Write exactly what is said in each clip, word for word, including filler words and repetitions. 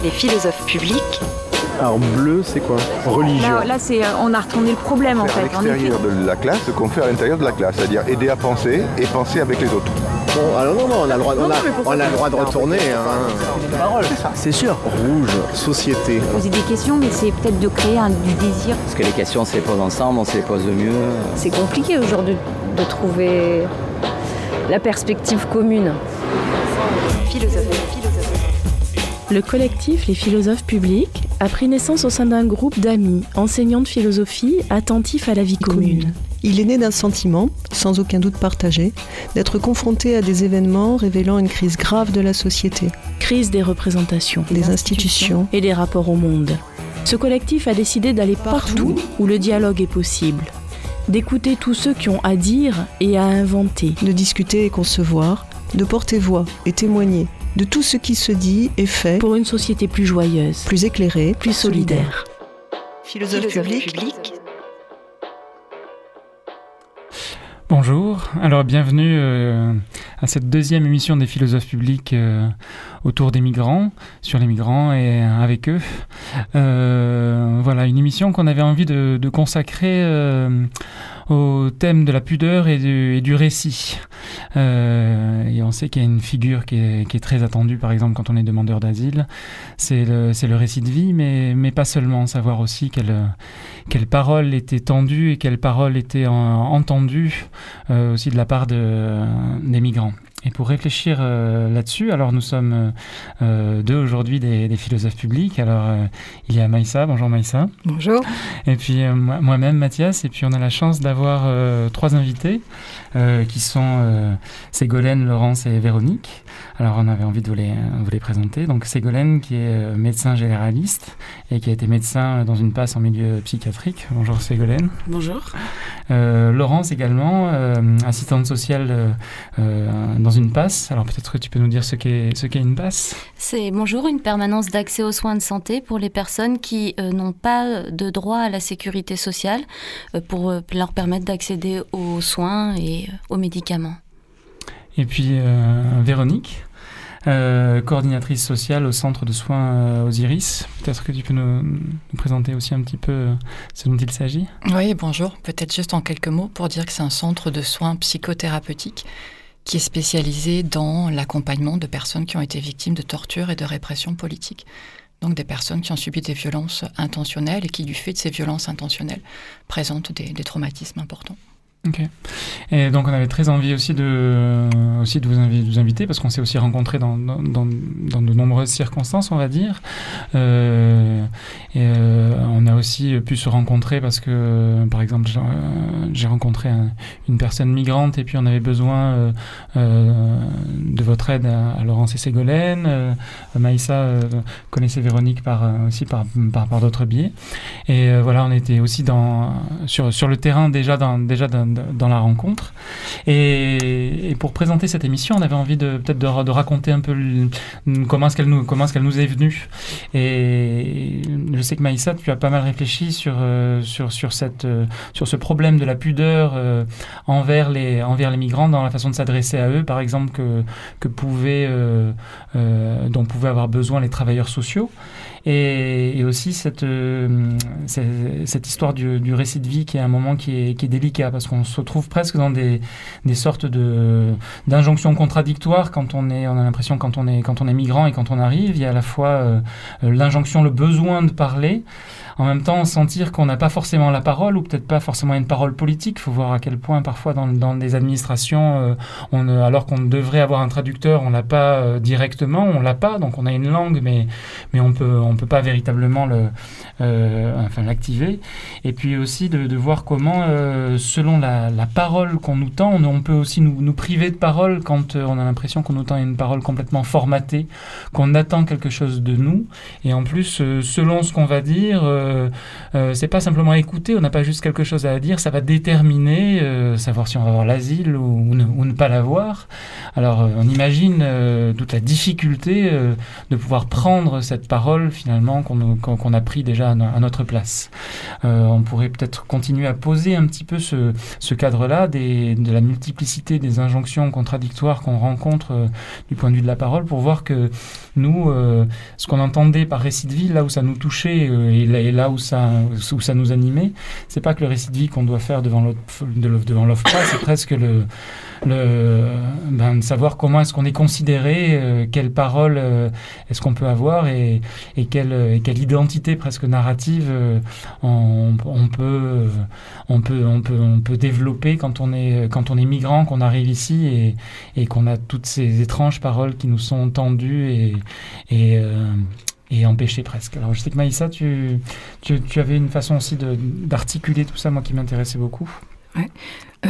Les philosophes publics. Alors bleu, c'est quoi? Religion. Là, là c'est, on a retourné le problème en fait. À l'extérieur de la classe, ce qu'on fait à l'intérieur de la classe, c'est-à-dire aider à penser et penser avec les autres. Bon, alors non, non, on a le droit, on a, on a le droit de retourner. Hein. Parole, c'est ça. C'est sûr. Rouge, société. Poser des questions, mais c'est peut-être de créer un, du désir. Parce que les questions, on se les pose ensemble, on se les pose mieux. C'est compliqué aujourd'hui de trouver la perspective commune. Philosophe, philosophe. Le collectif Les Philosophes Publics a pris naissance au sein d'un groupe d'amis, enseignants de philosophie, attentifs à la vie commune. Il est né d'un sentiment, sans aucun doute partagé, d'être confronté à des événements révélant une crise grave de la société. Crise des représentations, des institutions et des rapports au monde. Ce collectif a décidé d'aller partout, partout où le dialogue est possible, d'écouter tous ceux qui ont à dire et à inventer, de discuter et concevoir, de porter voix et témoigner de tout ce qui se dit et fait pour une société plus joyeuse, plus éclairée, plus solidaire. Philosophe public. Bonjour, alors bienvenue euh, à cette deuxième émission des philosophes publics euh, autour des migrants, sur les migrants et avec eux. Euh, voilà, une émission qu'on avait envie de, de consacrer euh, au thème de la pudeur et du, et du récit. Euh, et on sait qu'il y a une figure qui est, qui est très attendue, par exemple, quand on est demandeur d'asile, c'est le, c'est le récit de vie, mais, mais pas seulement, savoir aussi quelle, quelle parole était tendue et quelle parole était en, entendue euh, aussi de la part de, des migrants. Et pour réfléchir euh, là-dessus, alors nous sommes euh, deux aujourd'hui des, des philosophes publics. Alors euh, il y a Maïssa, bonjour Maïssa. Bonjour. Et puis euh, moi-même Mathias. Et puis on a la chance d'avoir euh, trois invités euh, qui sont euh, Ségolène, Laurence et Véronique. Alors on avait envie de vous les, vous les présenter. Donc Ségolène qui est euh, médecin généraliste et qui a été médecin dans une passe en milieu psychiatrique. Bonjour Ségolène. Bonjour. Euh, Laurence également, euh, assistante sociale euh, euh, dans une passe. Alors peut-être que tu peux nous dire ce qu'est, ce qu'est une passe. C'est bonjour, une permanence d'accès aux soins de santé pour les personnes qui euh, n'ont pas de droit à la sécurité sociale euh, pour euh, leur permettre d'accéder aux soins et euh, aux médicaments. Et puis euh, Véronique, euh, coordinatrice sociale au centre de soins euh, Osiris. Peut-être que tu peux nous, nous présenter aussi un petit peu euh, ce dont il s'agit. Oui, bonjour. Peut-être juste en quelques mots pour dire que c'est un centre de soins psychothérapeutiques qui est spécialisé dans l'accompagnement de personnes qui ont été victimes de torture et de répression politique. Donc des personnes qui ont subi des violences intentionnelles et qui, du fait de ces violences intentionnelles, présentent des, des traumatismes importants. Ok. Et donc on avait très envie aussi de, aussi de vous, invi- de vous inviter parce qu'on s'est aussi rencontrés dans, dans, dans, dans de nombreuses circonstances, on va dire. Euh, et euh, on a aussi pu se rencontrer parce que, par exemple, j'ai, euh, j'ai rencontré un, une personne migrante et puis on avait besoin euh, euh, de votre aide à, à Laurence et Ségolène. Euh, Maïssa euh, connaissait Véronique par, euh, aussi par, par, par d'autres biais. Et euh, voilà, on était aussi dans, sur, sur le terrain déjà dans, déjà dans dans la rencontre. Et, et pour présenter cette émission, on avait envie de peut-être de, de raconter un peu le, comment est-ce qu'elle nous comment est-ce qu'elle nous est venue. Et je sais que Maïssa, tu as pas mal réfléchi sur euh, sur sur cette euh, sur ce problème de la pudeur euh, envers les envers les migrants dans la façon de s'adresser à eux, par exemple que que pouvaient euh, euh, dont pouvaient avoir besoin les travailleurs sociaux. Et, et aussi cette, euh, cette, cette histoire du, du récit de vie qui est un moment qui est, qui est délicat parce qu'on se retrouve presque dans des, des sortes de, d'injonctions contradictoires quand on est, on a l'impression quand on est, quand on est migrant et quand on arrive, il y a à la fois euh, l'injonction, le besoin de parler, en même temps sentir qu'on n'a pas forcément la parole ou peut-être pas forcément une parole politique. Il faut voir à quel point parfois dans, dans des administrations, euh, on, alors qu'on devrait avoir un traducteur, on l'a pas euh, directement, on l'a pas, donc on a une langue mais, mais on peut, on peut pas véritablement le, euh, enfin, l'activer. Et puis aussi de, de voir comment, euh, selon la, la parole qu'on nous tend, on, on peut aussi nous, nous priver de parole quand euh, on a l'impression qu'on nous tend une parole complètement formatée, qu'on attend quelque chose de nous. Et en plus, euh, selon ce qu'on va dire, euh, euh, c'est pas simplement écouter, on n'a pas juste quelque chose à dire, ça va déterminer, euh, savoir si on va avoir l'asile ou, ou, ne, ou ne pas l'avoir. Alors, euh, on imagine imagine euh, toute la difficulté euh, de pouvoir prendre cette parole finalement qu'on, qu'on, qu'on a pris déjà à, no- à notre place. Euh, on pourrait peut-être continuer à poser un petit peu ce, ce cadre-là des, de la multiplicité des injonctions contradictoires qu'on rencontre euh, du point de vue de la parole, pour voir que nous, euh, ce qu'on entendait par récit de vie, là où ça nous touchait euh, et, là, et là où ça, où ça nous animait, c'est pas que le récit de vie qu'on doit faire devant l'O F, devant l'O F P R A, c'est presque le, le ben, de savoir comment est-ce qu'on est considéré, euh, quelle parole euh, est-ce qu'on peut avoir et, et, quelle, et quelle identité presque narrative euh, on, on, peut, euh, on, peut, on, peut, on peut développer quand on est, quand on est migrant, qu'on arrive ici et, et qu'on a toutes ces étranges paroles qui nous sont tendues et, et euh, et empêcher presque. Alors je sais que Maïssa, tu, tu, tu avais une façon aussi de, d'articuler tout ça, moi qui m'intéressait beaucoup. Ouais. Euh,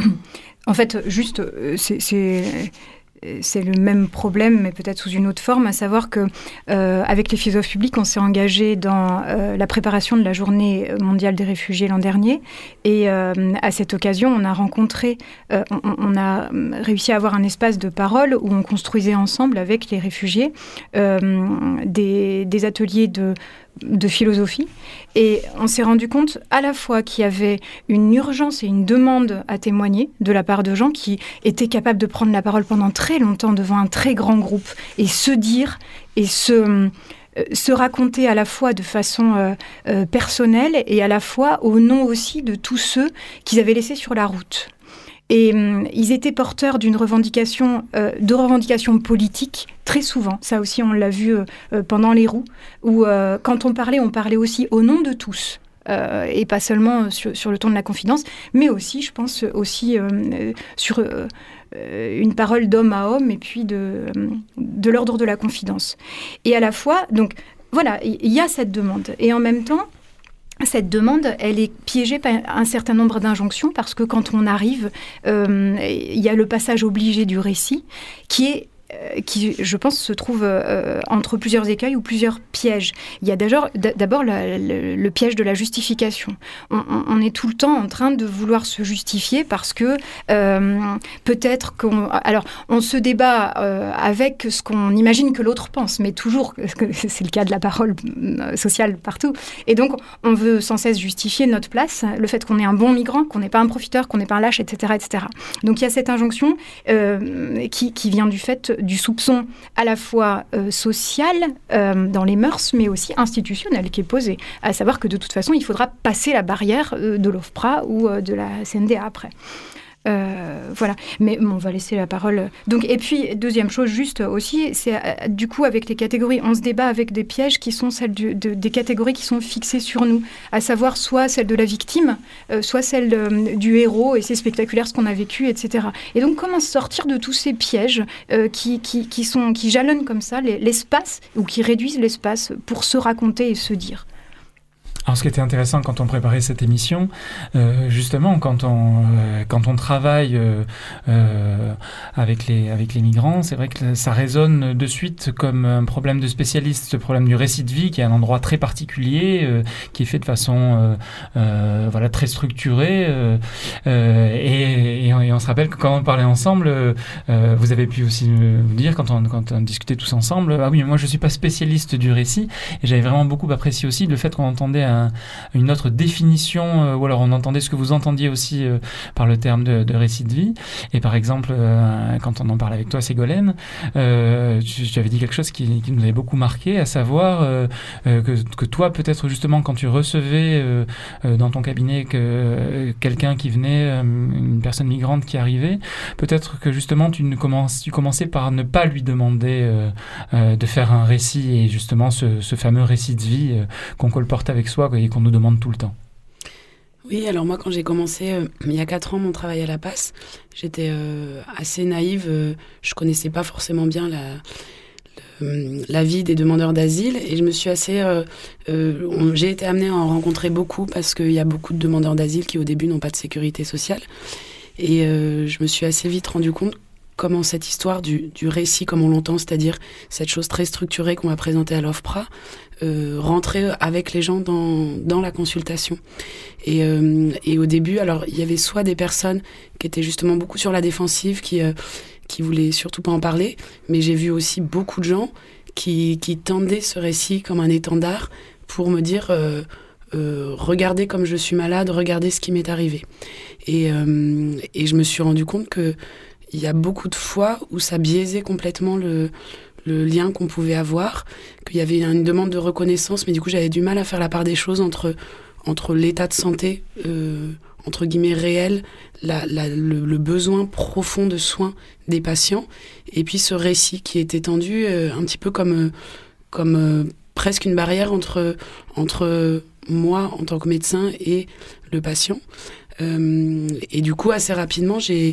en fait, juste, c'est, c'est, c'est le même problème, mais peut-être sous une autre forme, à savoir que euh, avec les philosophes publics, on s'est engagé dans euh, la préparation de la Journée mondiale des réfugiés l'an dernier, et euh, à cette occasion, on a rencontré, euh, on, on a réussi à avoir un espace de parole où on construisait ensemble avec les réfugiés euh, des, des ateliers de de philosophie, et on s'est rendu compte à la fois qu'il y avait une urgence et une demande à témoigner de la part de gens qui étaient capables de prendre la parole pendant très longtemps devant un très grand groupe et se dire et se, euh, se raconter à la fois de façon euh, euh, personnelle et à la fois au nom aussi de tous ceux qu'ils avaient laissés sur la route. Et hum, ils étaient porteurs d'une revendication, euh, de revendications politiques, très souvent. Ça aussi, on l'a vu euh, pendant les roues, où euh, quand on parlait, on parlait aussi au nom de tous. Euh, et pas seulement sur, sur le ton de la confidence, mais aussi, je pense, aussi euh, sur euh, une parole d'homme à homme, et puis de, de l'ordre de la confidence. Et à la fois, donc, voilà, il y, y a cette demande. Et en même temps, cette demande, elle est piégée par un certain nombre d'injonctions, parce que quand on arrive, euh, il y a le passage obligé du récit, qui est qui, je pense, se trouve euh, entre plusieurs écueils ou plusieurs pièges. Il y a d'abord, d'abord le, le, le piège de la justification. On, on, on est tout le temps en train de vouloir se justifier parce que euh, peut-être qu'on... Alors, on se débat euh, avec ce qu'on imagine que l'autre pense, mais toujours, c'est le cas de la parole sociale partout. Et donc, on veut sans cesse justifier notre place, le fait qu'on est un bon migrant, qu'on n'est pas un profiteur, qu'on n'est pas un lâche, et cetera, et cetera. Donc, il y a cette injonction euh, qui, qui vient du fait du soupçon à la fois euh, social euh, dans les mœurs, mais aussi institutionnel qui est posé, à savoir que de toute façon, il faudra passer la barrière euh, de l'O F P R A ou euh, de la C N D A après. Euh, voilà, mais bon, on va laisser la parole. Donc, et puis, deuxième chose, juste aussi, c'est euh, du coup, avec les catégories, on se débat avec des pièges qui sont celles du, de, des catégories qui sont fixées sur nous, à savoir soit celle de la victime, euh, soit celle de, du héros, et c'est spectaculaire ce qu'on a vécu, et cetera. Et donc, comment sortir de tous ces pièges euh, qui, qui, qui, sont, qui jalonnent comme ça les, l'espace, ou qui réduisent l'espace pour se raconter et se dire? Alors, ce qui était intéressant quand on préparait cette émission, euh, justement, quand on, euh, quand on travaille euh, euh, avec, les, avec les migrants, c'est vrai que ça résonne de suite comme un problème de spécialiste, ce problème du récit de vie, qui est un endroit très particulier, euh, qui est fait de façon euh, euh, voilà, très structurée. Euh, euh, et, et, on, et on se rappelle que quand on parlait ensemble, euh, vous avez pu aussi me dire, quand on, quand on discutait tous ensemble, ah oui, mais moi je ne suis pas spécialiste du récit, et j'avais vraiment beaucoup apprécié aussi le fait qu'on entendait un Un, une autre définition, euh, ou alors on entendait ce que vous entendiez aussi euh, par le terme de, de récit de vie. Et par exemple, euh, quand on en parle avec toi, Ségolène, euh, tu, tu avais dit quelque chose qui, qui nous avait beaucoup marqué, à savoir euh, euh, que, que toi, peut-être justement, quand tu recevais euh, euh, dans ton cabinet que, euh, quelqu'un qui venait, euh, une personne migrante qui arrivait, peut-être que justement tu, ne commences, tu commençais par ne pas lui demander euh, euh, de faire un récit, et justement ce, ce fameux récit de vie euh, qu'on colporte avec soi et qu'on nous demande tout le temps. Oui, alors moi, quand j'ai commencé, euh, il y a quatre ans, mon travail à la P A S, j'étais euh, assez naïve. Euh, je connaissais pas forcément bien la, le, la vie des demandeurs d'asile, et je me suis assez... Euh, euh, on, j'ai été amenée à en rencontrer beaucoup, parce qu'il y a beaucoup de demandeurs d'asile qui, au début, n'ont pas de sécurité sociale. Et euh, je me suis assez vite rendu compte comment cette histoire du, du récit, comme on l'entend, c'est-à-dire cette chose très structurée qu'on va présenter à l'O F P R A, euh, rentrer avec les gens dans, dans la consultation. Et, euh, et au début, alors, il y avait soit des personnes qui étaient justement beaucoup sur la défensive, qui, euh, qui voulaient surtout pas en parler, mais j'ai vu aussi beaucoup de gens qui, qui tendaient ce récit comme un étendard pour me dire euh, euh, regardez comme je suis malade, regardez ce qui m'est arrivé. Et, euh, et je me suis rendu compte qu'il y a beaucoup de fois où ça biaisait complètement le, le lien qu'on pouvait avoir, qu'il y avait une demande de reconnaissance, mais du coup j'avais du mal à faire la part des choses entre, entre l'état de santé euh, entre guillemets réel, la, la, le, le besoin profond de soins des patients, et puis ce récit qui était tendu euh, un petit peu comme, euh, comme euh, presque une barrière entre, entre moi en tant que médecin et le patient. Euh, et du coup, assez rapidement, j'ai,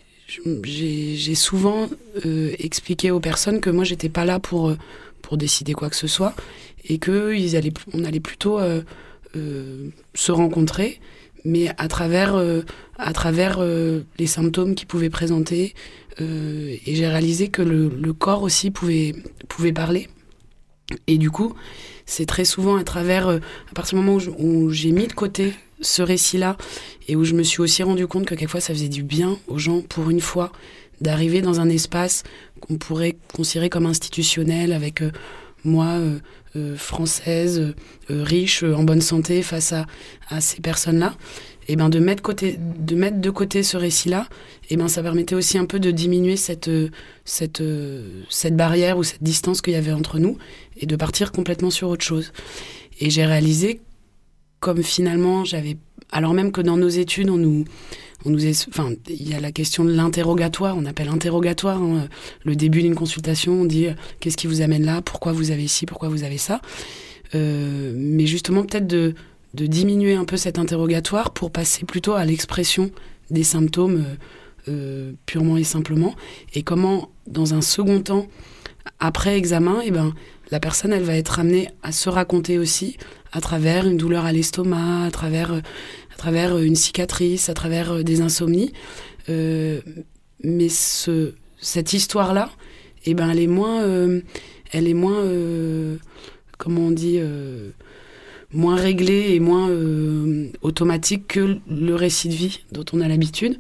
j'ai, j'ai souvent euh, expliqué aux personnes que moi, j'étais pas là pour, pour décider quoi que ce soit, et qu'on allait, on allait plutôt euh, euh, se rencontrer, mais à travers, euh, à travers euh, les symptômes qu'ils pouvaient présenter. Euh, et j'ai réalisé que le, le corps aussi pouvait, pouvait parler. Et du coup, c'est très souvent à travers, euh, à partir du moment où, je, où j'ai mis de côté ce récit-là, et où je me suis aussi rendu compte que quelquefois ça faisait du bien aux gens, pour une fois, d'arriver dans un espace qu'on pourrait considérer comme institutionnel, avec euh, moi, euh, euh, française, euh, riche, euh, en bonne santé, face à, à ces personnes-là, et ben de mettre, côté, de mettre de côté ce récit-là, et ben ça permettait aussi un peu de diminuer cette, cette, cette barrière ou cette distance qu'il y avait entre nous, et de partir complètement sur autre chose. Et j'ai réalisé, comme finalement j'avais... Alors même que dans nos études, on nous... On nous est, enfin, il y a la question de l'interrogatoire, on appelle interrogatoire, hein, le début d'une consultation, on dit euh, qu'est-ce qui vous amène là, pourquoi vous avez ci, pourquoi vous avez ça. Euh, mais justement, peut-être de, de diminuer un peu cet interrogatoire pour passer plutôt à l'expression des symptômes euh, euh, purement et simplement. Et comment, dans un second temps, après examen, eh ben, la personne, elle va être amenée à se raconter aussi à travers une douleur à l'estomac, à travers... Euh, à travers une cicatrice, à travers des insomnies. Euh, mais ce, cette histoire-là, eh ben, elle est moins, euh, elle est moins, euh, comment on dit, euh, moins réglée et moins euh, automatique que le récit de vie dont on a l'habitude.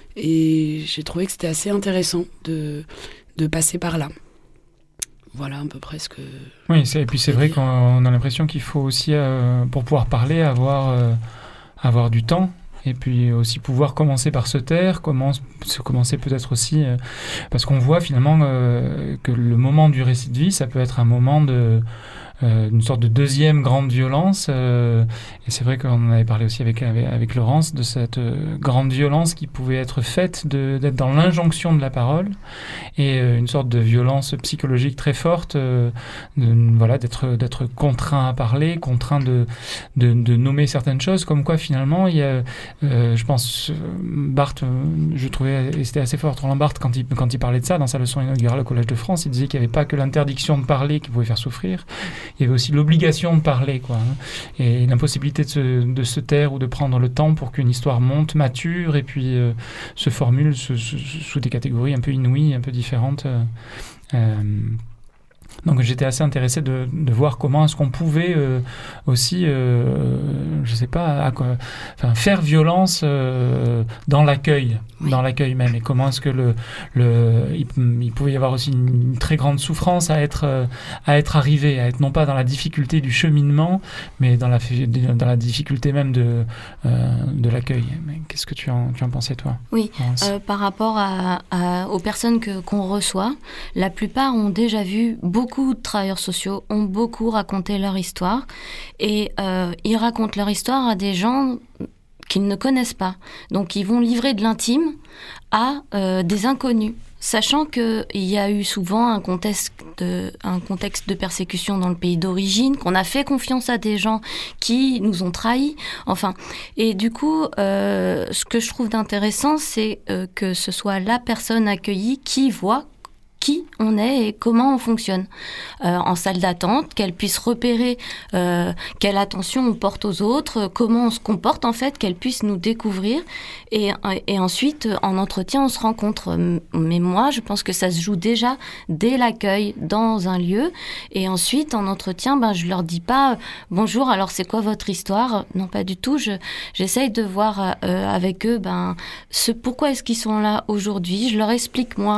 Et j'ai trouvé que c'était assez intéressant de, de passer par là. Voilà à peu près ce que... Oui, c'est, et puis c'est vrai dire. qu'on a l'impression qu'il faut aussi, euh, pour pouvoir parler, avoir... Euh, avoir du temps, et puis aussi pouvoir commencer par se taire, commence, se commencer peut-être aussi, euh, parce qu'on voit finalement euh, que le moment du récit de vie, ça peut être un moment de, euh, une sorte de deuxième grande violence, euh, et c'est vrai qu'on en avait parlé aussi avec, avec, avec Laurence, de cette euh, grande violence qui pouvait être faite de, d'être dans l'injonction de la parole, et euh, une sorte de violence psychologique très forte, euh, de, voilà, d'être, d'être contraint à parler, contraint de, de, de nommer certaines choses, comme quoi finalement il y a, euh, je pense, Barthes, je trouvais, et c'était assez fort, Roland Barthes, quand il, quand il parlait de ça dans sa leçon inaugurale au Collège de France, il disait qu'il n'y avait pas que l'interdiction de parler qui pouvait faire souffrir, il y avait aussi l'obligation de parler, quoi, hein, et l'impossibilité de se, de se taire ou de prendre le temps pour qu'une histoire monte, mature, et puis euh, se formule sous, sous, sous des catégories un peu inouïes, un peu différentes. Euh, euh, Donc j'étais assez intéressé de, de voir comment est-ce qu'on pouvait euh, aussi, euh, je sais pas, à quoi, enfin, faire violence euh, dans l'accueil, oui. dans l'accueil même, et comment est-ce que le, le il, il pouvait y avoir aussi une, une très grande souffrance à être euh, à être arrivé, à être non pas dans la difficulté du cheminement, mais dans la dans la difficulté même de euh, de l'accueil. Mais qu'est-ce que tu en tu en pensais toi? Oui, euh, par rapport à, à aux personnes que qu'on reçoit, la plupart ont déjà vu beaucoup Beaucoup de travailleurs sociaux ont beaucoup raconté leur histoire, et euh, ils racontent leur histoire à des gens qu'ils ne connaissent pas. Donc ils vont livrer de l'intime à euh, des inconnus, sachant qu'il y a eu souvent un contexte, de, un contexte de persécution dans le pays d'origine, qu'on a fait confiance à des gens qui nous ont trahis. Enfin, et du coup, euh, ce que je trouve d'intéressant, c'est euh, que ce soit la personne accueillie qui voit qui on est et comment on fonctionne euh, en salle d'attente, qu'elle puisse repérer euh, quelle attention on porte aux autres, comment on se comporte en fait, qu'elle puisse nous découvrir, et, et ensuite en entretien on se rencontre. Mais moi je pense que ça se joue déjà dès l'accueil dans un lieu, et ensuite en entretien ben, je leur dis pas bonjour, alors c'est quoi votre histoire? Non, pas du tout, je, j'essaye de voir euh, avec eux ben, ce, pourquoi est-ce qu'ils sont là aujourd'hui, je leur explique moi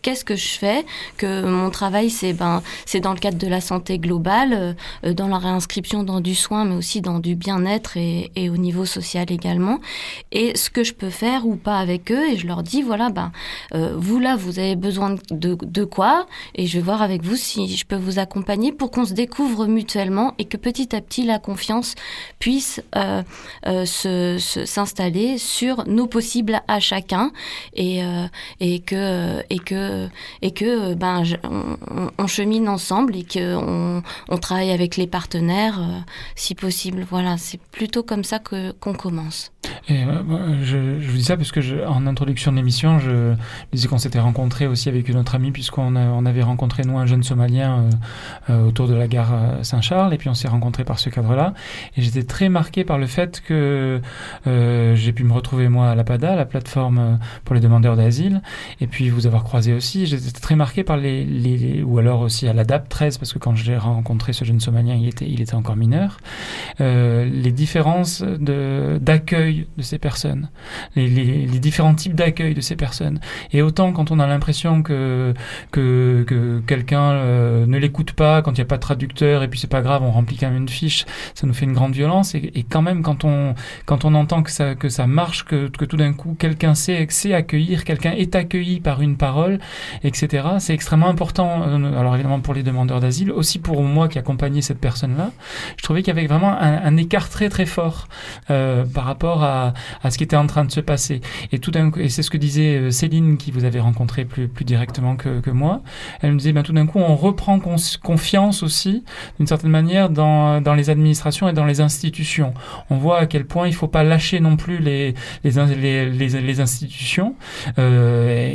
qu'est-ce que je fais, que mon travail, c'est, ben, c'est dans le cadre de la santé globale, euh, dans la réinscription dans du soin, mais aussi dans du bien-être et, et au niveau social également. Et ce que je peux faire ou pas avec eux, et je leur dis, voilà, ben, euh, vous là, vous avez besoin de, de quoi, et je vais voir avec vous si je peux vous accompagner pour qu'on se découvre mutuellement et que petit à petit, la confiance puisse euh, euh, se, se, s'installer sur nos possibles à chacun et, euh, et que, et que, et que ben, je, on, on chemine ensemble et qu'on on travaille avec les partenaires euh, si possible. Voilà, c'est plutôt comme ça que, qu'on commence. Et euh, je, je vous dis ça parce que je, en introduction de l'émission, je disais qu'on s'était rencontrés aussi avec une autre amie puisqu'on a, on avait rencontré nous un jeune Somalien euh, euh, autour de la gare Saint-Charles et puis on s'est rencontrés par ce cadre-là et j'étais très marqué par le fait que euh, j'ai pu me retrouver moi à l'APADA, la plateforme pour les demandeurs d'asile, et puis vous avoir croisé aussi. J'étais très marqué par les, les, les ou alors aussi à l'A D A P treize parce que quand j'ai rencontré ce jeune Somalien, il était, il était encore mineur. Euh, les différences de, d'accueil de ces personnes, les, les, les différents types d'accueil de ces personnes. Et autant quand on a l'impression que, que, que quelqu'un euh, ne l'écoute pas, quand il n'y a pas de traducteur, et puis c'est pas grave, on remplit quand même une fiche, ça nous fait une grande violence. Et, et quand même, quand on, quand on entend que ça, que ça marche, que, que tout d'un coup, quelqu'un sait, sait accueillir, quelqu'un est accueilli par une parole, et cetera, c'est extrêmement important. Alors évidemment pour les demandeurs d'asile, aussi pour moi qui accompagnais cette personne-là, je trouvais qu'il y avait vraiment un, un écart très très fort euh, par rapport à, à ce qui était en train de se passer. Et tout d'un coup, et c'est ce que disait Céline, qui vous avait rencontré plus, plus directement que, que moi, elle me disait, ben, tout d'un coup, on reprend cons- confiance aussi, d'une certaine manière, dans, dans les administrations et dans les institutions. On voit à quel point il ne faut pas lâcher non plus les, les, les, les, les institutions. Euh,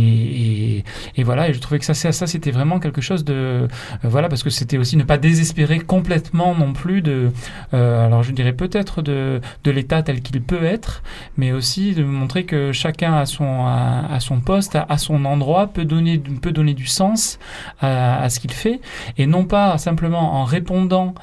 et, et, et voilà, et je trouvais que ça, ça, ça c'était vraiment quelque chose de... Euh, voilà, parce que c'était aussi ne pas désespérer complètement non plus de... Euh, alors je dirais peut-être de, de l'État tel qu'il peut être, mais aussi de montrer que chacun à son, à, à son poste, à, à son endroit, peut donner, peut donner du sens à, à ce qu'il fait, et non pas simplement en répondant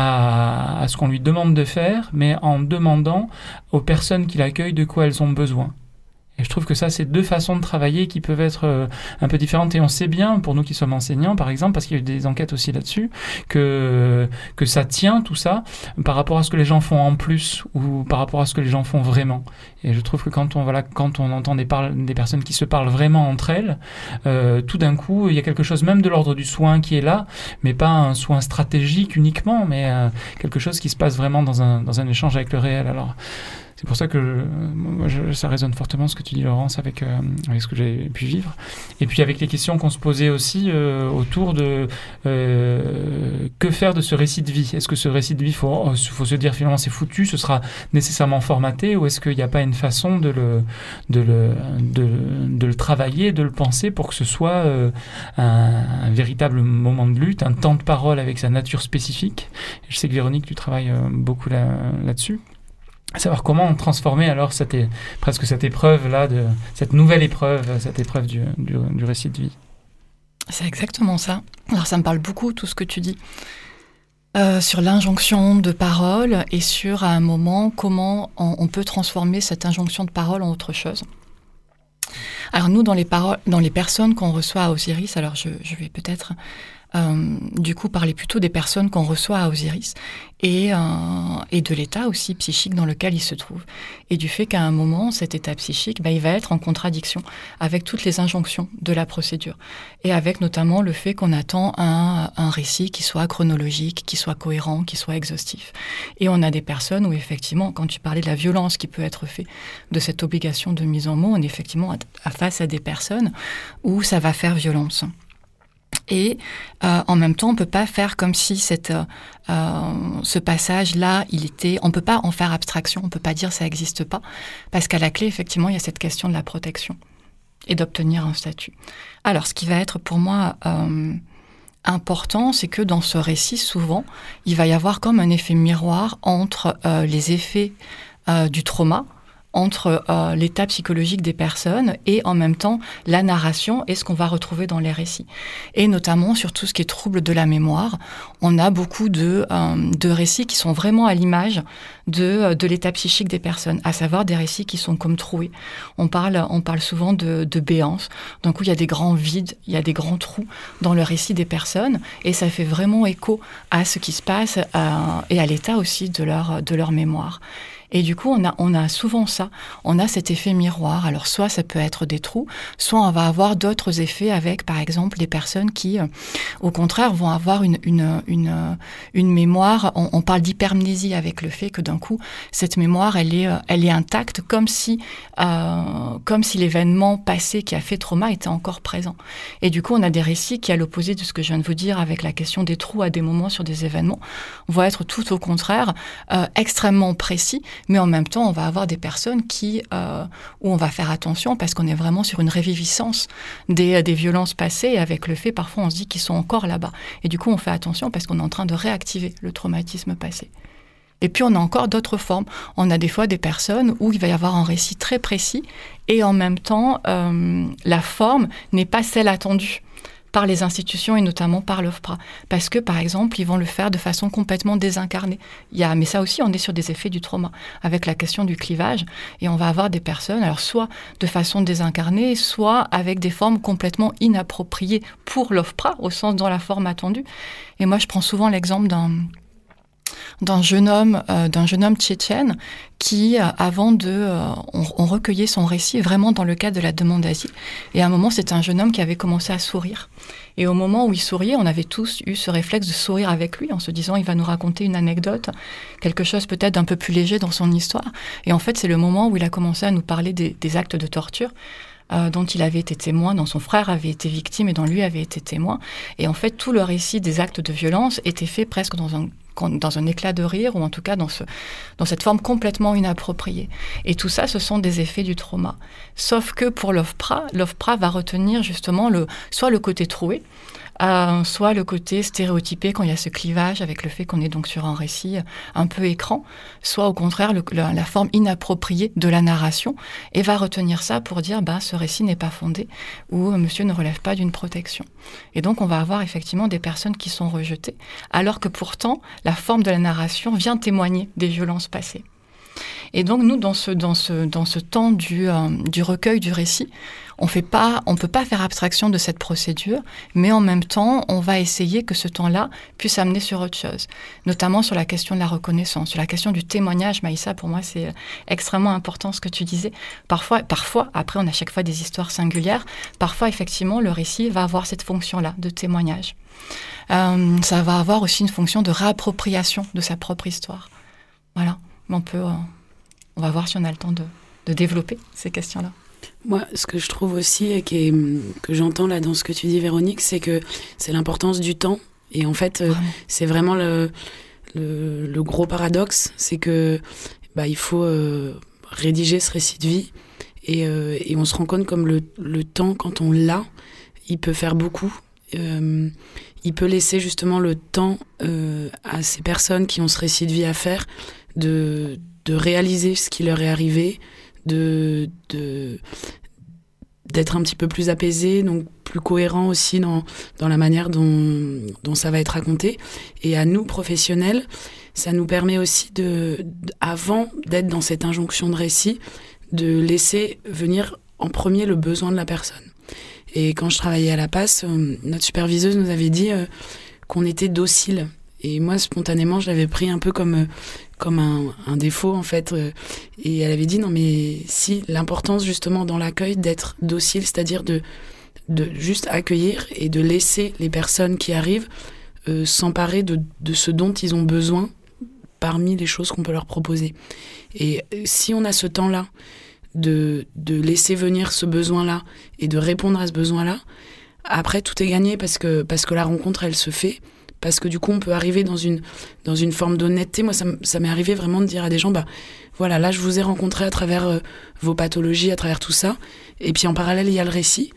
à, à ce qu'on lui demande de faire, mais en demandant aux personnes qui l'accueillent de quoi elles ont besoin. Et je trouve que ça, c'est deux façons de travailler qui peuvent être euh, un peu différentes. Et on sait bien, pour nous qui sommes enseignants, par exemple, parce qu'il y a eu des enquêtes aussi là-dessus, que, que ça tient, tout ça, par rapport à ce que les gens font en plus ou par rapport à ce que les gens font vraiment. Et je trouve que quand on, voilà, quand on entend des, parle, des personnes qui se parlent vraiment entre elles, euh, tout d'un coup, il y a quelque chose même de l'ordre du soin qui est là, mais pas un soin stratégique uniquement, mais euh, quelque chose qui se passe vraiment dans un, dans un échange avec le réel. Alors, c'est pour ça que je, moi, je, ça résonne fortement ce que tu dis, Laurence, avec, euh, avec ce que j'ai pu vivre. Et puis avec les questions qu'on se posait aussi euh, autour de euh, que faire de ce récit de vie. Est-ce que ce récit de vie, il faut, faut se dire finalement c'est foutu, ce sera nécessairement formaté, ou est-ce qu'il n'y a pas une façon de le, de le, de, de le travailler, de le penser pour que ce soit euh, un, un véritable moment de lutte, un temps de parole avec sa nature spécifique. Je sais que Véronique, tu travailles euh, beaucoup là, là-dessus. Savoir comment transformer alors cette, presque cette épreuve là, de cette nouvelle épreuve, cette épreuve du, du, du récit de vie. C'est exactement ça. Alors ça me parle beaucoup tout ce que tu dis euh, sur l'injonction de parole et sur à un moment comment on, on peut transformer cette injonction de parole en autre chose. Alors nous dans les paroles, dans les personnes qu'on reçoit à Osiris, alors je, je vais peut-être Euh, du coup, parler plutôt des personnes qu'on reçoit à Osiris et, euh, et de l'état aussi psychique dans lequel il se trouve. Et du fait qu'à un moment, cet état psychique, bah, il va être en contradiction avec toutes les injonctions de la procédure. Et avec notamment le fait qu'on attend un, un récit qui soit chronologique, qui soit cohérent, qui soit exhaustif. Et on a des personnes où effectivement, quand tu parlais de la violence qui peut être faite de cette obligation de mise en mots, on est effectivement à, à face à des personnes où ça va faire violence. Et euh, en même temps, on ne peut pas faire comme si cette, euh, ce passage-là, il était, on ne peut pas en faire abstraction, on ne peut pas dire ça n'existe pas, parce qu'à la clé, effectivement, il y a cette question de la protection et d'obtenir un statut. Alors, ce qui va être pour moi euh, important, c'est que dans ce récit, souvent, il va y avoir comme un effet miroir entre euh, les effets euh, du trauma, entre euh, l'état psychologique des personnes et en même temps la narration et ce qu'on va retrouver dans les récits. Et notamment sur tout ce qui est trouble de la mémoire, on a beaucoup de, euh, de récits qui sont vraiment à l'image de, de l'état psychique des personnes, à savoir des récits qui sont comme troués. On parle, on parle souvent de, de béance, donc où il y a des grands vides, il y a des grands trous dans le récit des personnes, et ça fait vraiment écho à ce qui se passe euh, et à l'état aussi de leur, de leur mémoire. Et du coup, on a, on a souvent ça, on a cet effet miroir. Alors, soit ça peut être des trous, soit on va avoir d'autres effets avec, par exemple, des personnes qui, euh, au contraire, vont avoir une, une, une, une mémoire, on, on parle d'hypermnésie avec le fait que d'un coup, cette mémoire, elle est, elle est intacte, comme si, euh, comme si l'événement passé qui a fait trauma était encore présent. Et du coup, on a des récits qui, à l'opposé de ce que je viens de vous dire avec la question des trous à des moments sur des événements, vont être tout au contraire euh, extrêmement précis, mais en même temps, on va avoir des personnes qui, euh, où on va faire attention parce qu'on est vraiment sur une réviviscence des, des violences passées, et avec le fait, parfois, on se dit qu'ils sont encore là-bas. Et du coup, on fait attention parce qu'on est en train de réactiver le traumatisme passé. Et puis, on a encore d'autres formes. On a des fois des personnes où il va y avoir un récit très précis et en même temps, euh, la forme n'est pas celle attendue par les institutions et notamment par l'OFPRA. Parce que, par exemple, ils vont le faire de façon complètement désincarnée. Il y a, mais ça aussi, on est sur des effets du trauma, avec la question du clivage. Et on va avoir des personnes, alors soit de façon désincarnée, soit avec des formes complètement inappropriées pour l'OFPRA, au sens dans la forme attendue. Et moi, je prends souvent l'exemple d'un... d'un jeune homme, euh, d'un jeune homme tchétchène qui, euh, avant de, euh, on, on recueillait son récit vraiment dans le cadre de la demande d'asile. Et à un moment, c'était un jeune homme qui avait commencé à sourire. Et au moment où il souriait, on avait tous eu ce réflexe de sourire avec lui, en se disant, il va nous raconter une anecdote, quelque chose peut-être d'un peu plus léger dans son histoire. Et en fait, c'est le moment où il a commencé à nous parler des, des actes de torture Euh, dont il avait été témoin, dont son frère avait été victime et dont lui avait été témoin. Et en fait, tout le récit des actes de violence était fait presque dans un, dans un éclat de rire, ou en tout cas dans, ce, dans cette forme complètement inappropriée. Et tout ça, ce sont des effets du trauma. Sauf que pour l'OFPRA, l'OFPRA va retenir justement le, soit le côté troué, Euh, soit le côté stéréotypé quand il y a ce clivage avec le fait qu'on est donc sur un récit un peu écran, soit au contraire le, la, la forme inappropriée de la narration, et va retenir ça pour dire bah, ce récit n'est pas fondé, ou euh, monsieur ne relève pas d'une protection. Et donc on va avoir effectivement des personnes qui sont rejetées, alors que pourtant la forme de la narration vient témoigner des violences passées. Et donc nous, dans ce, dans ce, dans ce temps du, euh, du recueil du récit, on fait pas, on peut pas faire abstraction de cette procédure, mais en même temps, on va essayer que ce temps-là puisse amener sur autre chose, notamment sur la question de la reconnaissance, sur la question du témoignage. Maïssa, pour moi, c'est extrêmement important ce que tu disais. Parfois, parfois, après, on a chaque fois des histoires singulières. Parfois, effectivement, le récit va avoir cette fonction-là de témoignage. Euh, ça va avoir aussi une fonction de réappropriation de sa propre histoire. Voilà. On peut, euh, on va voir si on a le temps de, de développer ces questions-là. Moi, ce que je trouve aussi, et qui est, que j'entends là dans ce que tu dis, Véronique, c'est que c'est l'importance du temps. Et en fait, euh, c'est vraiment le, le, le gros paradoxe, c'est que bah, il faut euh, rédiger ce récit de vie. Et, euh, et on se rend compte comme le, le temps, quand on l'a, il peut faire beaucoup. Euh, il peut laisser justement le temps euh, à ces personnes qui ont ce récit de vie à faire, de, de réaliser ce qui leur est arrivé, de, de, d'être un petit peu plus apaisé, donc plus cohérent aussi dans, dans la manière dont, dont ça va être raconté. Et à nous, professionnels, ça nous permet aussi, de, avant d'être dans cette injonction de récit, de laisser venir en premier le besoin de la personne. Et quand je travaillais à la P A S, euh, notre superviseuse nous avait dit euh, qu'on était docile. Et moi, spontanément, je l'avais pris un peu comme, euh, comme un, un défaut, en fait. Euh, et elle avait dit, non, mais si, l'importance, justement, dans l'accueil, d'être docile, c'est-à-dire de, de juste accueillir et de laisser les personnes qui arrivent euh, s'emparer de, de ce dont ils ont besoin parmi les choses qu'on peut leur proposer. Et si on a ce temps-là, De, de laisser venir ce besoin-là et de répondre à ce besoin-là, après tout est gagné parce que, parce que la rencontre elle se fait, parce que du coup on peut arriver dans une, dans une forme d'honnêteté. Moi ça, ça m'est arrivé vraiment de dire à des gens bah voilà, là je vous ai rencontré à travers euh, vos pathologies, à travers tout ça, et puis en parallèle il y a le récit.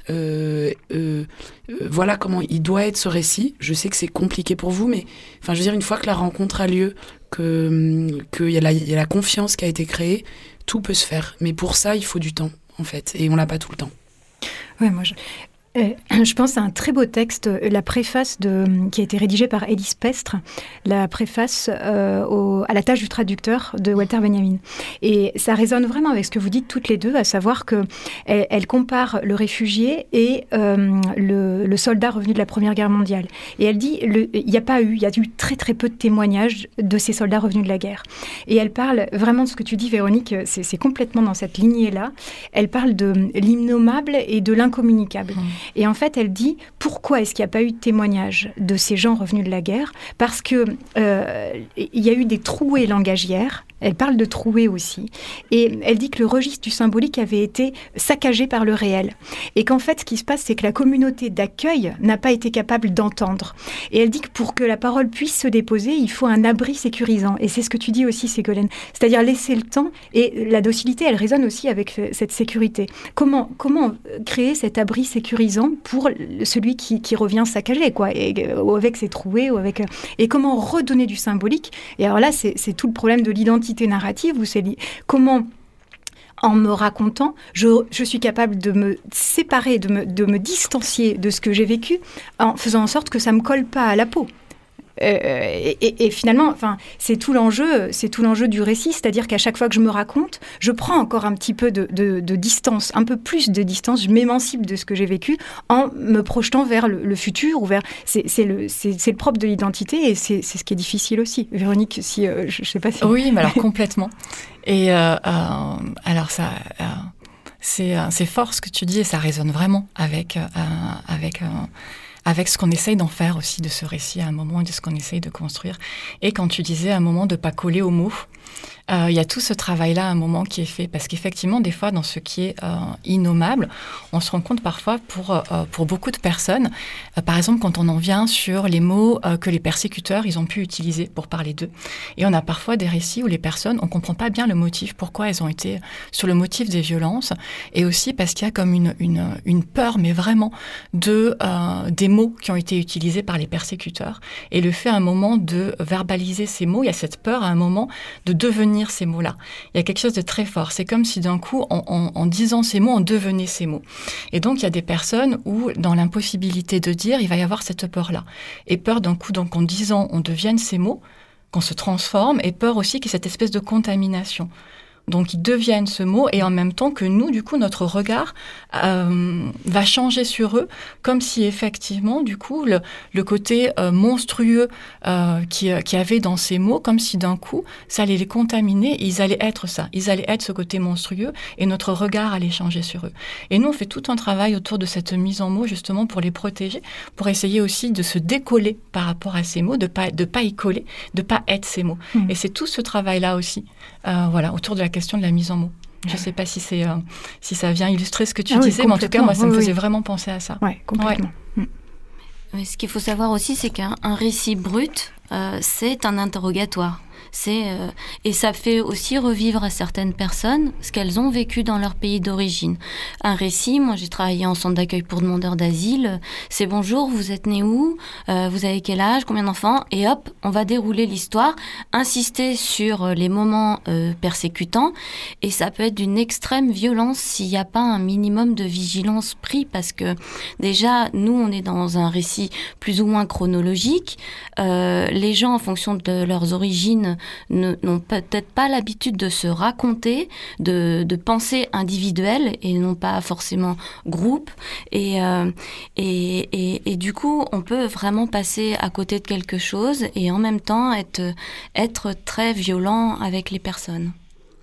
Euh, euh, euh, voilà comment il doit être ce récit. Je sais que c'est compliqué pour vous, mais enfin je veux dire, une fois que la rencontre a lieu, que qu'il y a la, il y a la confiance qui a été créée, tout peut se faire. Mais pour ça, il faut du temps, en fait, et on l'a pas tout le temps. Ouais, moi je... Euh, je pense à un très beau texte, la préface de, qui a été rédigée par Élise Pestre, la préface euh, au, à la tâche du traducteur de Walter Benjamin. Et ça résonne vraiment avec ce que vous dites toutes les deux, à savoir qu'elle elle compare le réfugié et euh, le, le soldat revenu de la Première Guerre mondiale. Et elle dit, il n'y a pas eu, il y a eu très très peu de témoignages de ces soldats revenus de la guerre. Et elle parle vraiment de ce que tu dis, Véronique, c'est, c'est complètement dans cette lignée-là. Elle parle de l'innommable et de l'incommunicable. Mmh. Et en fait, elle dit, pourquoi est-ce qu'il n'y a pas eu de témoignage de ces gens revenus de la guerre ? Parce qu'il euh, y a eu des trouées langagières. Elle parle de trouées aussi. Et elle dit que le registre du symbolique avait été saccagé par le réel. Et qu'en fait, ce qui se passe, c'est que la communauté d'accueil n'a pas été capable d'entendre. Et elle dit que pour que la parole puisse se déposer, il faut un abri sécurisant. Et c'est ce que tu dis aussi, Ségolène. C'est-à-dire laisser le temps. Et la docilité, elle résonne aussi avec cette sécurité. Comment, comment créer cet abri sécurisant pour celui qui, qui revient saccagé, quoi, et, ou avec ses trouées, ou avec, et comment redonner du symbolique. Et alors là, c'est, c'est tout le problème de l'identité narrative, où c'est li- comment, en me racontant, je, je suis capable de me séparer, de me, de me distancier de ce que j'ai vécu, en faisant en sorte que ça ne me colle pas à la peau. Euh, et, et, et finalement, enfin, c'est tout l'enjeu, c'est tout l'enjeu du récit, c'est-à-dire qu'à chaque fois que je me raconte, je prends encore un petit peu de, de, de distance, un peu plus de distance, je m'émancipe de ce que j'ai vécu en me projetant vers le, le futur ou vers. C'est, c'est, le, c'est, c'est le propre de l'identité et c'est, c'est ce qui est difficile aussi. Véronique, si euh, je, je sais pas si. Oui, mais alors complètement. Et euh, euh, alors ça. Euh, c'est, c'est fort ce que tu dis et ça résonne vraiment avec euh, avec. Euh, avec ce qu'on essaye d'en faire aussi de ce récit à un moment et de ce qu'on essaye de construire. Et quand tu disais à un moment de ne pas coller aux mots, euh, il y a tout ce travail-là à un moment qui est fait. Parce qu'effectivement, des fois, dans ce qui est euh, innommable, on se rend compte parfois pour, euh, pour beaucoup de personnes, euh, par exemple, quand on en vient sur les mots euh, que les persécuteurs, ils ont pu utiliser pour parler d'eux. Et on a parfois des récits où les personnes, on ne comprend pas bien le motif, pourquoi elles ont été sur le motif des violences. Et aussi parce qu'il y a comme une, une, une peur, mais vraiment, de, euh, des mots qui ont été utilisés par les persécuteurs. Et le fait à un moment de verbaliser ces mots, il y a cette peur à un moment de devenir ces mots-là. Il y a quelque chose de très fort. C'est comme si d'un coup, en, en, en disant ces mots, on devenait ces mots. Et donc, il y a des personnes où, dans l'impossibilité de dire, il va y avoir cette peur-là. Et peur d'un coup, donc en disant, on devienne ces mots, qu'on se transforme, et peur aussi qu'il y ait cette espèce de contamination. Donc, ils deviennent ce mot, et en même temps que nous, du coup, notre regard euh, va changer sur eux, comme si, effectivement, du coup, le, le côté euh, monstrueux euh, qui, qui avait dans ces mots, comme si, d'un coup, ça allait les contaminer, et ils allaient être ça. Ils allaient être ce côté monstrueux, et notre regard allait changer sur eux. Et nous, on fait tout un travail autour de cette mise en mots, justement, pour les protéger, pour essayer aussi de se décoller par rapport à ces mots, de pas, de pas y coller, de pas être ces mots. Mmh. Et c'est tout ce travail-là aussi, euh, voilà, autour de la question de la mise en mots. Je ne sais pas si, c'est, euh, si ça vient illustrer ce que tu ah disais, oui, mais en tout cas, moi, ça oui, me faisait oui. vraiment penser à ça. Oui, complètement. Ouais. Mais ce qu'il faut savoir aussi, c'est qu'un un récit brut, euh, c'est un interrogatoire. C'est, euh, et ça fait aussi revivre à certaines personnes ce qu'elles ont vécu dans leur pays d'origine. Un récit, moi j'ai travaillé en centre d'accueil pour demandeurs d'asile, c'est bonjour, vous êtes né où, euh, vous avez quel âge, combien d'enfants, et hop, on va dérouler l'histoire, insister sur les moments euh, persécutants, et ça peut être d'une extrême violence s'il n'y a pas un minimum de vigilance pris, parce que déjà, nous on est dans un récit plus ou moins chronologique, euh, les gens en fonction de leurs origines Ne, n'ont peut-être pas l'habitude de se raconter, de, de penser individuel et non pas forcément groupe. Et, euh, et, et, et du coup, on peut vraiment passer à côté de quelque chose et en même temps être, être très violent avec les personnes.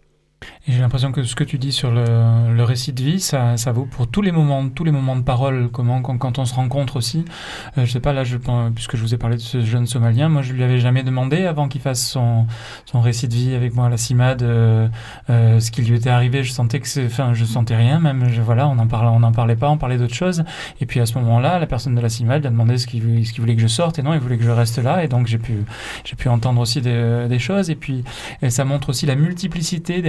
Et j'ai l'impression que ce que tu dis sur le, le récit de vie, ça, ça vaut pour tous les moments, tous les moments de parole, comment, quand, quand on se rencontre aussi. Euh, je sais pas, là, je, puisque je vous ai parlé de ce jeune Somalien, moi, je lui avais jamais demandé, avant qu'il fasse son, son récit de vie avec moi à la CIMAD, euh, euh, ce qui lui était arrivé. Je sentais que c'est, enfin, je sentais rien, même, je, voilà, on n'en parlait, on n'en parlait pas, on parlait d'autres choses. Et puis, à ce moment-là, la personne de la CIMAD a demandé ce qu'il, ce qu'il voulait que je sorte, et non, il voulait que je reste là, et donc j'ai pu, j'ai pu entendre aussi des, des choses. Et puis, et ça montre aussi la multiplicité des rapports de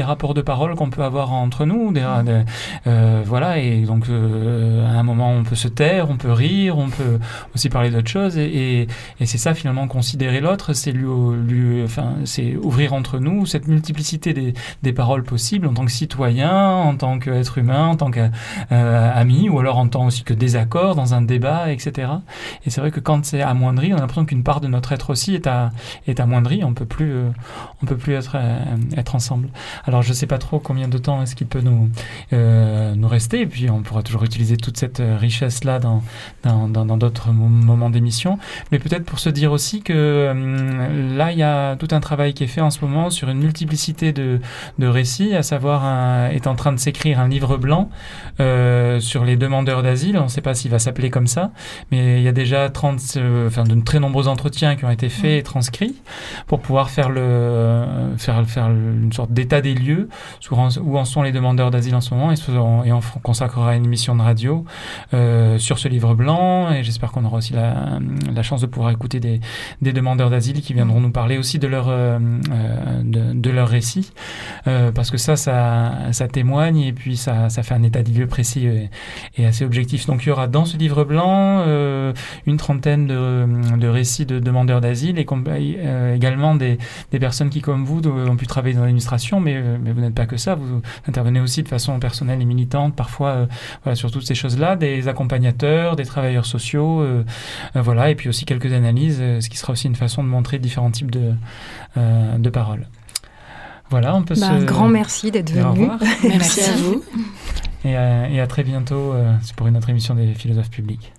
parole qu'on peut avoir entre nous. Des, des, euh, voilà, et donc euh, à un moment on peut se taire, on peut rire, on peut aussi parler d'autres choses, et, et, et c'est ça finalement, considérer l'autre, c'est lui, lui, enfin, c'est ouvrir entre nous cette multiplicité des, des paroles possibles en tant que citoyen, en tant qu'être humain, en tant qu'ami, euh, ou alors en tant aussi que désaccord dans un débat, et cetera. Et c'est vrai que quand c'est amoindri, on a l'impression qu'une part de notre être aussi est, à, est amoindrie, on peut plus, euh, on peut plus être, euh, être ensemble. Alors je sais pas trop combien de temps est-ce qu'il peut nous, euh, nous rester, et puis on pourra toujours utiliser toute cette richesse-là dans, dans, dans, dans d'autres moments d'émission, mais peut-être pour se dire aussi que euh, là, il y a tout un travail qui est fait en ce moment sur une multiplicité de, de récits, à savoir, un, est en train de s'écrire un livre blanc euh, sur les demandeurs d'asile. On ne sait pas s'il va s'appeler comme ça, mais il y a déjà trente, euh, enfin, de très nombreux entretiens qui ont été faits et transcrits pour pouvoir faire, le, faire, faire une sorte d'état des lieux sur où en sont les demandeurs d'asile en ce moment, et, et on consacrera une émission de radio euh, sur ce livre blanc, et j'espère qu'on aura aussi la, la chance de pouvoir écouter des, des demandeurs d'asile qui viendront nous parler aussi de leur, euh, de, de leur récit, euh, parce que ça, ça, ça témoigne, et puis ça, ça fait un état des lieux précis et, et assez objectif. Donc il y aura dans ce livre blanc euh, une trentaine de, de récits de demandeurs d'asile, et euh, également des, des personnes qui, comme vous, ont pu travailler dans l'administration, mais, mais vous n'êtes pas que ça, vous intervenez aussi de façon personnelle et militante, parfois euh, voilà, sur toutes ces choses-là, des accompagnateurs, des travailleurs sociaux, euh, euh, voilà, et puis aussi quelques analyses, euh, ce qui sera aussi une façon de montrer différents types de, euh, de paroles. Voilà, on peut bah, se... Un grand merci d'être venu. Merci, merci à vous. Et à, et à très bientôt, euh, c'est pour une autre émission des philosophes publics.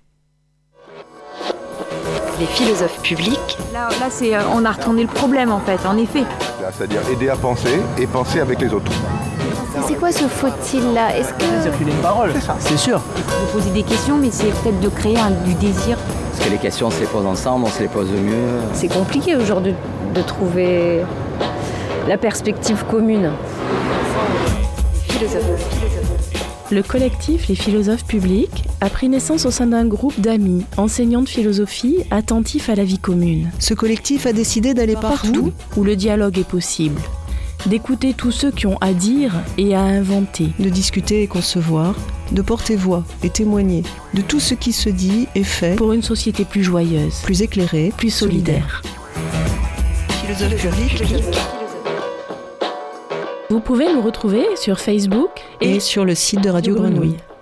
Les philosophes publics. Là, là c'est, euh, on a retourné le problème en fait, en effet. C'est-à-dire aider à penser et penser avec les autres. C'est quoi ce faut-il là? Est-ce que... Circuler une parole, c'est ça, c'est sûr. Vous posez des questions, mais c'est peut-être de créer un, du désir. Parce que les questions, on se les pose ensemble, on se les pose mieux. C'est compliqué aujourd'hui de trouver la perspective commune. Philosophes. Le collectif Les Philosophes Publics a pris naissance au sein d'un groupe d'amis, enseignants de philosophie, attentifs à la vie commune. Ce collectif a décidé d'aller partout, Partout où le dialogue est possible, d'écouter tous ceux qui ont à dire et à inventer, de discuter et concevoir, de porter voix et témoigner de tout ce qui se dit et fait pour une société plus joyeuse, plus éclairée, plus solidaire. Philosophes publics. Vous pouvez nous retrouver sur Facebook et, et sur le site de Radio Grenouille.